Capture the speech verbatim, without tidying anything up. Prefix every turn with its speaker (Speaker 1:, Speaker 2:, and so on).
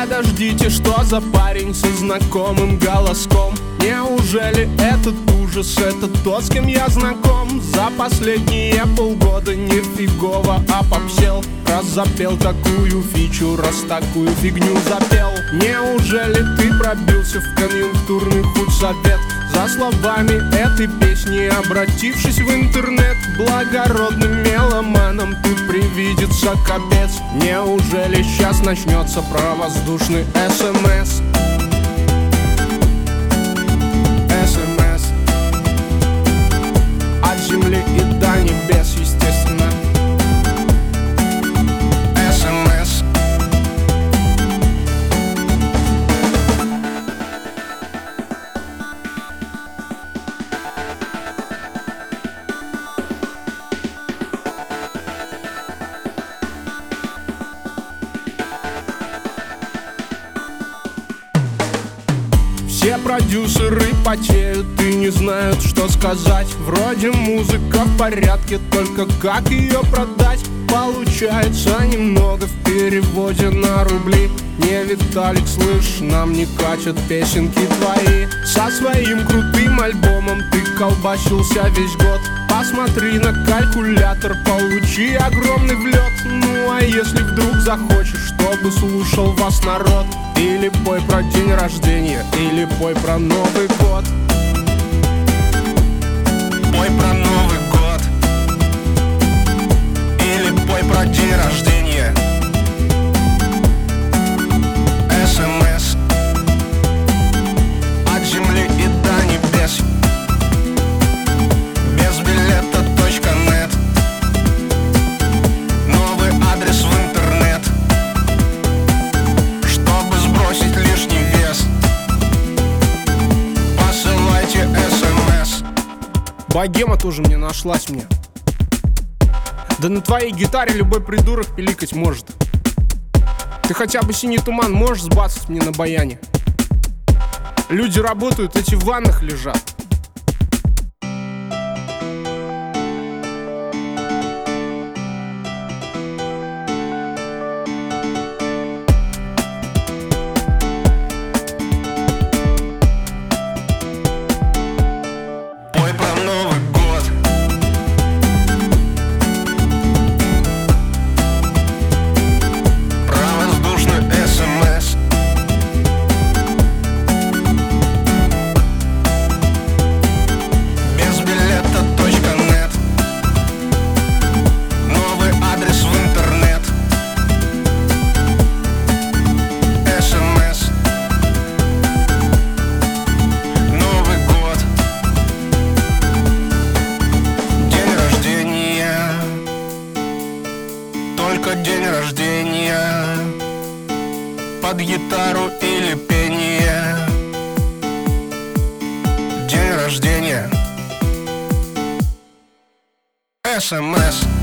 Speaker 1: Подождите, что за парень со знакомым голоском? Неужели этот ужас, это тот, с кем я знаком? За последние полгода нифигово опопсел, раз запел такую фичу, раз такую фигню запел. Неужели ты пробился в конъюнктурный худсовет? За словами этой песни, обратившись в интернет, благородным меломанам тут привидится капец. Неужели сейчас начнется про воздушный СМС? СМС от земли и до небес, естественно. СМС. Все продюсеры потеют и не знают, что сказать. Вроде музыка в порядке, только как ее продать? Получается немного в переводе на рубли. Не, Виталик, слышь, нам не катят песенки твои. Со своим крутым альбомом ты колбасился весь год. Посмотри на калькулятор, получи огромный влет. Ну а если вдруг захочешь, чтобы слушал вас народ, или пой про день рождения, или пой про Новый год. Пой про Новый год, или пой про день рождения. СМС от земли и до небес. Без билета точка нет. Новый адрес в интернет, чтобы сбросить лишний вес. Посылайте СМС. Богема тоже мне нашлась мне. Да на твоей гитаре любой придурок пиликать может. Ты хотя бы «Синий туман» можешь сбацать мне на баяне? Люди работают, эти в ваннах лежат. Пой про Новый год, про воздушный СМС. Без билета точка нет. Новый адрес в интернет. СМС. Новый год. День рождения. Только день рождения. Под гитару или пение. День рождения. СМС.